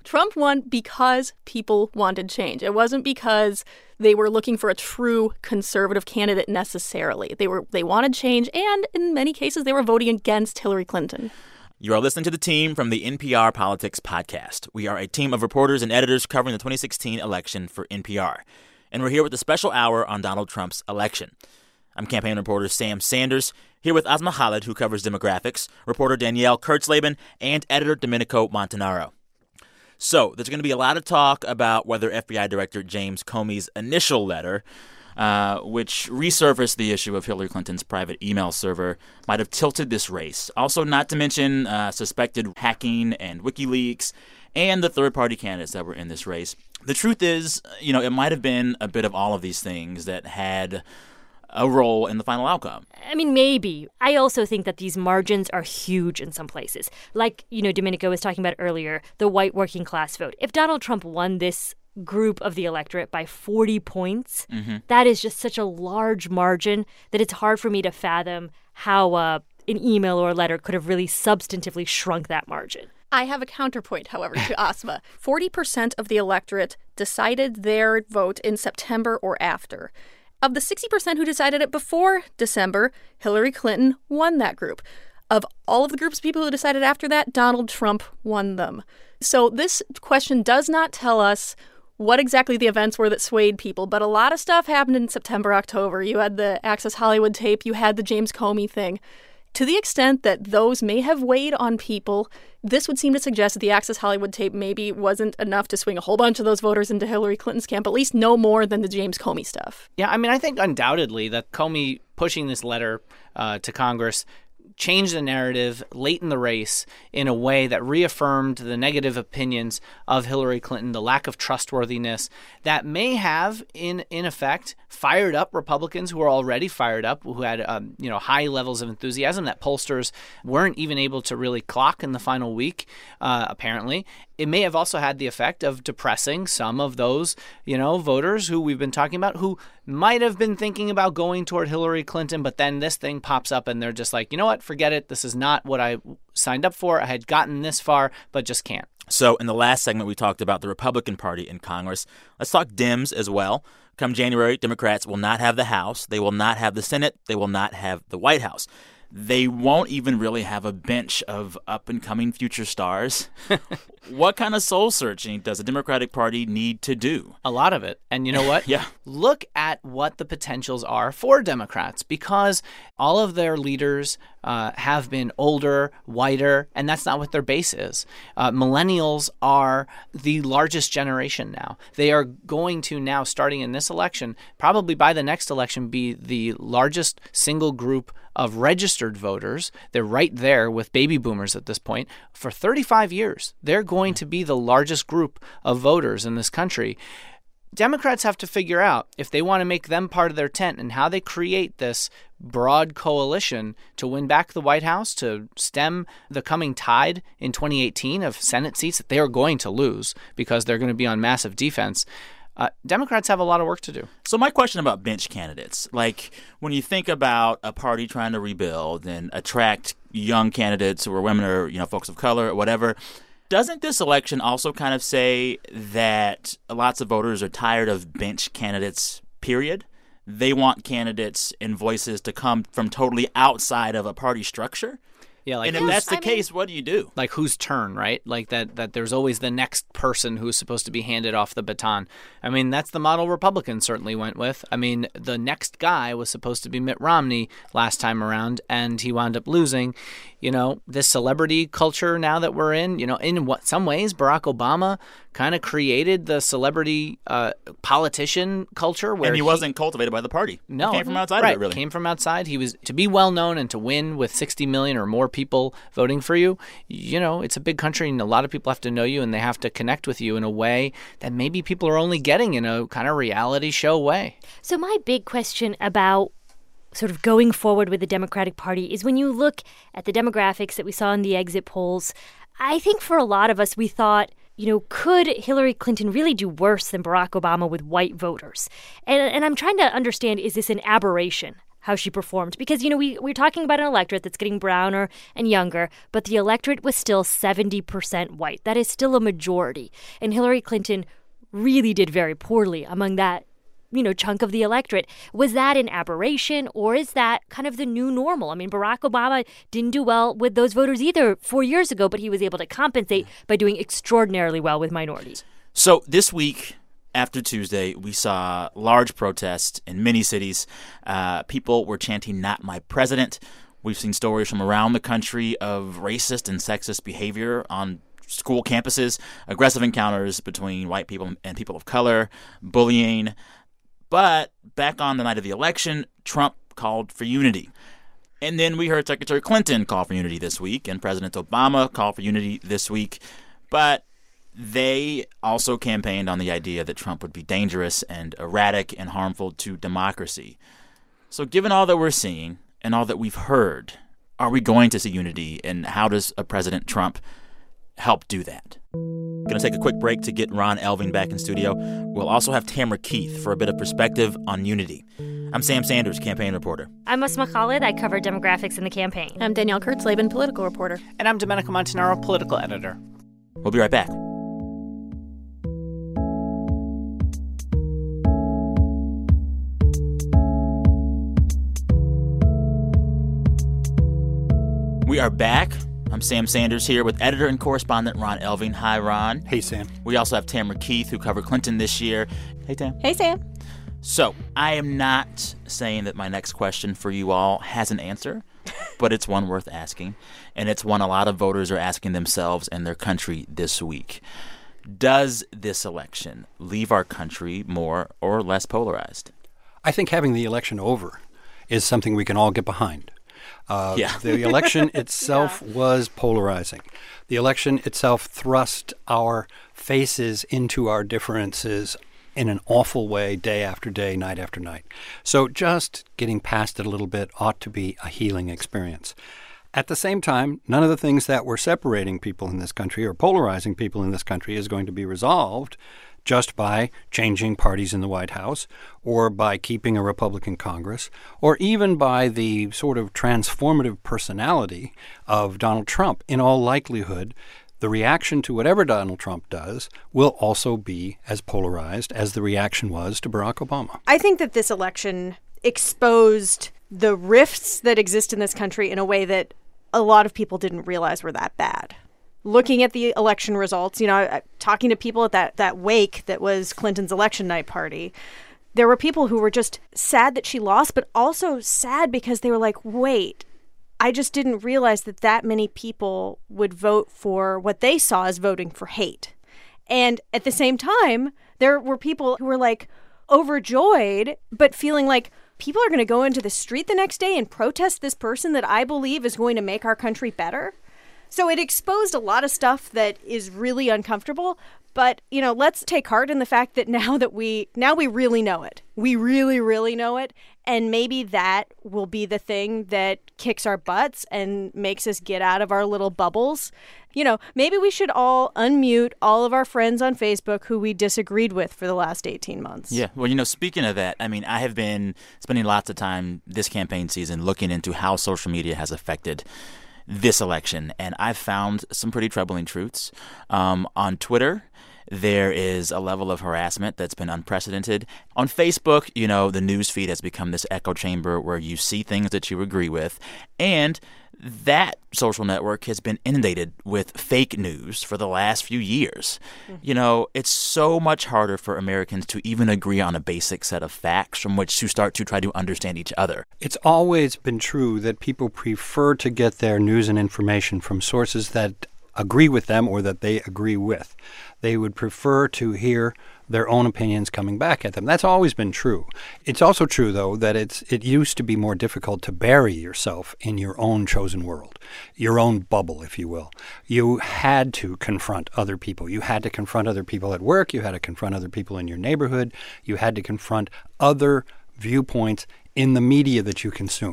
Trump won because people wanted change. It wasn't because they were looking for a true conservative candidate necessarily. They were they wanted change, and in many cases, they were voting against Hillary Clinton. You are listening to the team from the N P R Politics Podcast. We are a team of reporters and editors covering the twenty sixteen election for N P R. And we're here with a special hour on Donald Trump's election. I'm campaign reporter Sam Sanders, here with Asma Khalid, who covers demographics, reporter Danielle Kurtzleben, and editor Domenico Montanaro. So there's going to be a lot of talk about whether F B I Director James Comey's initial letter, uh, which resurfaced the issue of Hillary Clinton's private email server, might have tilted this race. Also, not to mention uh, suspected hacking and WikiLeaks and the third-party candidates that were in this race. The truth is, you know, it might have been a bit of all of these things that had a role in the final outcome. I mean, maybe. I also think that these margins are huge in some places. Like, you know, Domenico was talking about earlier, the white working class vote. If Donald Trump won this group of the electorate by forty points, mm-hmm. that is just such a large margin that it's hard for me to fathom how uh, an email or a letter could have really substantively shrunk that margin. I have a counterpoint, however, to Asma. forty percent of the electorate decided their vote in September or after. Of the sixty percent who decided it before December, Hillary Clinton won that group. Of all of the groups of people who decided after that, Donald Trump won them. So this question does not tell us what exactly the events were that swayed people, but a lot of stuff happened in September, October. You had the Access Hollywood tape, you had the James Comey thing. To the extent that those may have weighed on people, this would seem to suggest that the Access Hollywood tape maybe wasn't enough to swing a whole bunch of those voters into Hillary Clinton's camp, at least no more than the James Comey stuff. Yeah, I mean, I think undoubtedly that Comey pushing this letter uh, to Congress changed the narrative late in the race in a way that reaffirmed the negative opinions of Hillary Clinton, the lack of trustworthiness that may have, in in effect, fired up Republicans who are already fired up, who had um, you know high levels of enthusiasm that pollsters weren't even able to really clock in the final week, uh, apparently. It may have also had the effect of depressing some of those, you know, voters who we've been talking about who might have been thinking about going toward Hillary Clinton, but then this thing pops up and they're just like, you know what, forget it. This is not what I signed up for. I had gotten this far, but just can't. So in the last segment, we talked about the Republican Party in Congress. Let's talk Dems as well. Come January, Democrats will not have the House. They will not have the Senate. They will not have the White House. They won't even really have a bench of up-and-coming future stars. What kind of soul-searching does the Democratic Party need to do? A lot of it. And you know what? Yeah. Look at what the potentials are for Democrats, because all of their leaders uh, have been older, whiter, and that's not what their base is. Uh, millennials are the largest generation now. They are going to now, starting in this election, probably by the next election, be the largest single group of registered voters. They're right there with baby boomers at this point. For thirty-five years, they're going to be the largest group of voters in this country. Democrats have to figure out if they want to make them part of their tent and how they create this broad coalition to win back the White House, to stem the coming tide in twenty eighteen of Senate seats that they are going to lose because they're going to be on massive defense. Uh, Democrats have a lot of work to do. So my question about bench candidates, like when you think about a party trying to rebuild and attract young candidates who are women or, you know, folks of color or whatever, doesn't this election also kind of say that lots of voters are tired of bench candidates, period? They want candidates and voices to come from totally outside of a party structure? Yeah, like and if who's- that's the I case, mean- what do you do? Like whose turn, right? Like that that there's always the next person who's supposed to be handed off the baton. I mean, that's the model Republicans certainly went with. I mean, the next guy was supposed to be Mitt Romney last time around, and he wound up losing. You know, this celebrity culture now that we're in, you know, in what some ways, Barack Obama kind of created the celebrity uh, politician culture where And he, wasn't cultivated by the party. No, He came from outside right, of it, really. Came from outside. He was to be well known and to win with sixty million or more people voting for you. You know, it's a big country, and a lot of people have to know you, and they have to connect with you in a way that maybe people are only getting in a kind of reality show way. So my big question about sort of going forward with the Democratic Party is when you look at the demographics that we saw in the exit polls, I think for a lot of us, we thought, you know, could Hillary Clinton really do worse than Barack Obama with white voters? And, and I'm trying to understand, is this an aberration? how she performed. Because, you know, we, we're talking about an electorate that's getting browner and younger, but the electorate was still seventy percent white. That is still a majority. And Hillary Clinton really did very poorly among that, you know, chunk of the electorate. Was that an aberration, or is that kind of the new normal? I mean, Barack Obama didn't do well with those voters either four years ago, but he was able to compensate by doing extraordinarily well with minorities. So this week, after Tuesday, we saw large protests in many cities. Uh, people were chanting, "Not my president." We've seen stories from around the country of racist and sexist behavior on school campuses, aggressive encounters between white people and people of color, bullying. But back on the night of the election, Trump called for unity. And then we heard Secretary Clinton call for unity this week, and President Obama called for unity this week. But they also campaigned on the idea that Trump would be dangerous and erratic and harmful to democracy. So given all that we're seeing and all that we've heard, are we going to see unity, and how does a President Trump help do that? Going to take a quick break to get Ron Elving back in studio. We'll also have Tamara Keith for a bit of perspective on unity. I'm Sam Sanders, campaign reporter. I'm Asma Khalid. I cover demographics in the campaign. I'm Danielle Kurtzleben, political reporter. And I'm Domenico Montanaro, political editor. We'll be right back. We are back. I'm Sam Sanders here with editor and correspondent Ron Elving. Hi, Ron. Hey, Sam. We also have Tamara Keith, who covered Clinton this year. Hey, Tam. Hey, Sam. So I am not saying that my next question for you all has an answer, but it's one worth asking, and it's one a lot of voters are asking themselves and their country this week. Does this election leave our country more or less polarized? I think having the election over is something we can all get behind. Uh, yeah. The election itself yeah. was polarizing. The election itself thrust our faces into our differences in an awful way, day after day, night after night. So just getting past it a little bit ought to be a healing experience. At the same time, none of the things that were separating people in this country or polarizing people in this country is going to be resolved just by changing parties in the White House, or by keeping a Republican Congress, or even by the sort of transformative personality of Donald Trump. In all likelihood, the reaction to whatever Donald Trump does will also be as polarized as the reaction was to Barack Obama. I think that this election exposed the rifts that exist in this country in a way that a lot of people didn't realize were that bad. Looking at the election results, you know, talking to people at that, that wake that was Clinton's election night party, there were people who were just sad that she lost, but also sad because they were like, wait, I just didn't realize that that many people would vote for what they saw as voting for hate. And at the same time, there were people who were like overjoyed, but feeling like people are going to go into the street the next day and protest this person that I believe is going to make our country better. So it exposed a lot of stuff that is really uncomfortable. But, you know, let's take heart in the fact that now that we now we really know it. We really, really know it. And maybe that will be the thing that kicks our butts and makes us get out of our little bubbles. You know, maybe we should all unmute all of our friends on Facebook who we disagreed with for the last eighteen months. Yeah. Well, you know, speaking of that, I mean, I have been spending lots of time this campaign season looking into how social media has affected this election, and I've found some pretty troubling truths. Um, on Twitter, there is a level of harassment that's been unprecedented. On Facebook, you know, the news feed has become this echo chamber where you see things that you agree with, and that social network has been inundated with fake news for the last few years. Mm-hmm. You know, it's so much harder for Americans to even agree on a basic set of facts from which to start to try to understand each other. It's always been true that people prefer to get their news and information from sources that agree with them or that they agree with. They would prefer to hear their own opinions coming back at them. That's always been true. It's also true, though, that it's it used to be more difficult to bury yourself in your own chosen world, your own bubble, if you will. You had to confront other people. You had to confront other people at work. You had to confront other people in your neighborhood. You had to confront other viewpoints in the media that you consumed.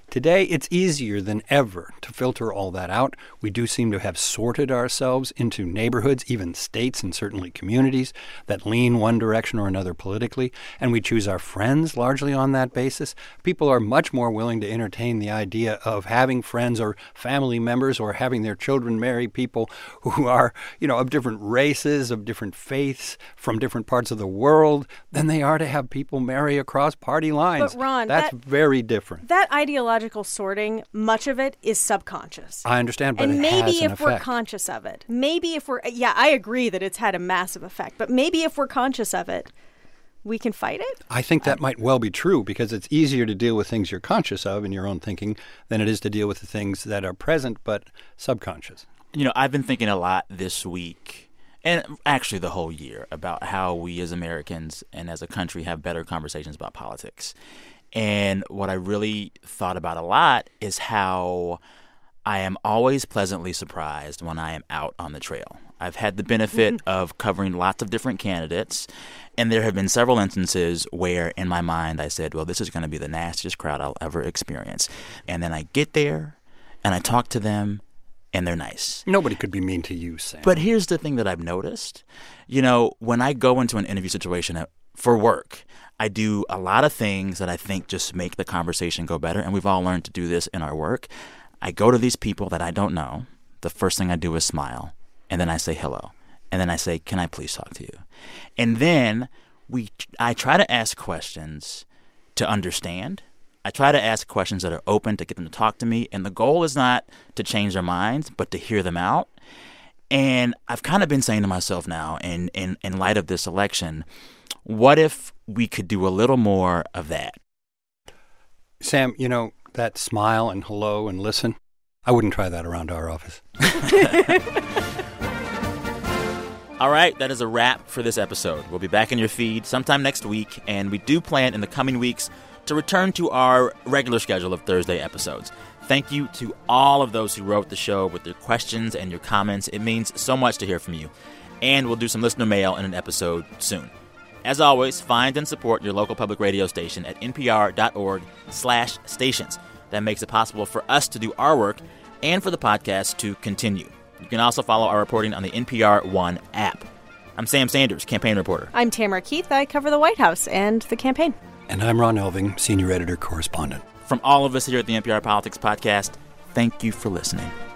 Today, it's easier than ever to filter all that out. We do seem to have sorted ourselves into neighborhoods, even states and certainly communities, that lean one direction or another politically, and we choose our friends largely on that basis. People are much more willing to entertain the idea of having friends or family members or having their children marry people who are, you know, of different races, of different faiths, from different parts of the world, than they are to have people marry across party lines. But Ron, that's that, very different. That ideological sorting, much of it is subconscious. I understand, but and it maybe has an if we're effect. conscious of it, maybe if we're, yeah, I agree that it's had a massive effect, but maybe if we're conscious of it, we can fight it? I think that might well be true because it's easier to deal with things you're conscious of in your own thinking than it is to deal with the things that are present but subconscious. You know, I've been thinking a lot this week, and actually the whole year, about how we as Americans and as a country have better conversations about politics. And what I really thought about a lot is how I am always pleasantly surprised when I am out on the trail. I've had the benefit of covering lots of different candidates, and there have been several instances where in my mind I said, well, this is going to be the nastiest crowd I'll ever experience. And then I get there, and I talk to them, and they're nice. Nobody could be mean to you, Sam. But here's the thing that I've noticed. You know, when I go into an interview situation for work, I do a lot of things that I think just make the conversation go better, and we've all learned to do this in our work. I go to these people that I don't know. The first thing I do is smile, and then I say hello, and then I say, can I please talk to you? And then we, I try to ask questions to understand. I try to ask questions that are open to get them to talk to me, and the goal is not to change their minds, but to hear them out. And I've kind of been saying to myself now, in, in, in light of this election, what if we could do a little more of that? Sam, you know, that smile and hello and listen, I wouldn't try that around our office. All right, that is a wrap for this episode. We'll be back in your feed sometime next week, and we do plan in the coming weeks to return to our regular schedule of Thursday episodes. Thank you to all of those who wrote the show with their questions and your comments. It means so much to hear from you. And we'll do some listener mail in an episode soon. As always, find and support your local public radio station at npr.org slash stations. That makes it possible for us to do our work and for the podcast to continue. You can also follow our reporting on the N P R One app. I'm Sam Sanders, campaign reporter. I'm Tamara Keith. I cover the White House and the campaign. And I'm Ron Elving, senior editor correspondent. From all of us here at the N P R Politics Podcast, thank you for listening.